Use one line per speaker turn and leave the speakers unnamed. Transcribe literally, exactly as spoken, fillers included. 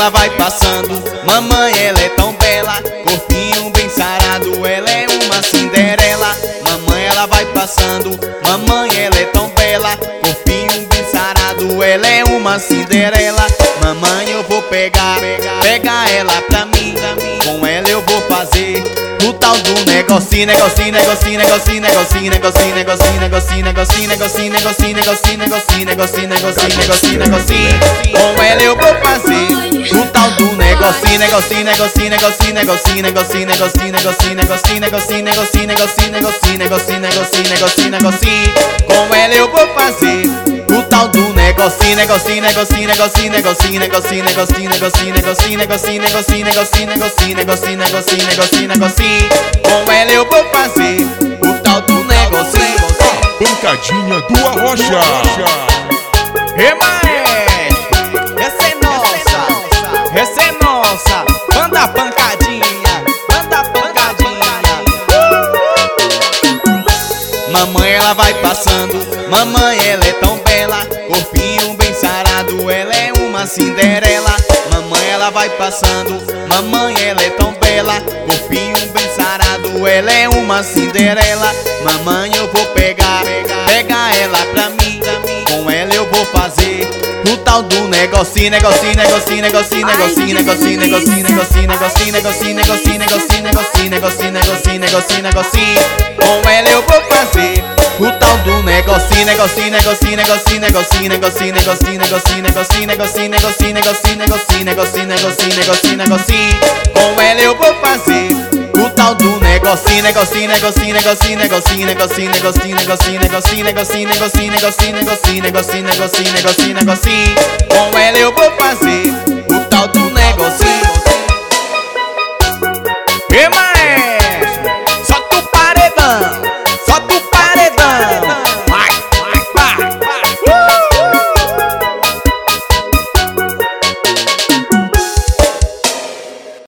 ela vai passando, mamãe ela é tão bela, corpinho bem sarado, ela é uma Cinderela. Mamãe ela vai passando, mamãe ela é tão bela, corpinho bem sarado, ela é uma Cinderela. Mamãe eu vou pegar, pegar ela pra mim, com ela eu vou fazer o tal do negocinho, negocinho, negocinho, negocinho, negocinho, negocinho, negocinho, negocinho, negocinho, negocinho, negocinho, negocinho, negocinho, negocinho, negocinho, negocinho, negocinho. Com ela eu vou fazer o tal do negocinho, negocinho, negocinho, negocinho, negocinho, negocinho, negocinho, negocinho, negocinho, negocinho, negocinho, negocinho, negocinho, negocinho, negocinho, negocinho, negocinho. Com ela eu vou fazer o tal do negocinho, negocinho, negocinho, negocinho, negocinho, negocinho, negocinho, negocinho, negocinho, negocinho, negocinho, negocinho, negocinho, negocinho, negocinho, negocinho, negocinho. Com ela eu vou fazer o tal do negocinho.
Pancadinha do Arrocha.
Ei, maestro, essa é nossa, essa é nossa. Manda a pancadinha, manda a pancadinha. Mamãe ela vai passando, mamãe ela é tão bela, corpinho bem sarado, ela é uma Cinderela. Mamãe ela vai passando, mamãe ela é tão bela, corpinho bem sarado, ela é uma Cinderela. Mamãe eu vou pegar, pegar ela pra mim, com ela eu vou fazer o tal do negocinho, negocinho, negocinho, negocinho, negocinho, negocinho, negocinho, negocinho, negocinho, negocinho, negocinho, negocinho, negocinho, negocinho, negocinho, negocinho, negocinho. Com ela eu vou fazer o tal do negocinho, negocinho, negocinho, negocinho, negocinho, negocinho, negocinho, negocinho, negocinho, negocinho, negocinho, negocinho, negocinho, negocinho, negocinho, negocinho, negocinho. Com ela eu vou fazer o tal do negocinho, negocinho, negocinho, negocinho, negocinho, negocinho, negocinho, negocinho, negocinho, negocinho, negocinho, negocinho, negocinho, negocinho, negocinho, negocinho, negocinho. Com ela eu vou fazer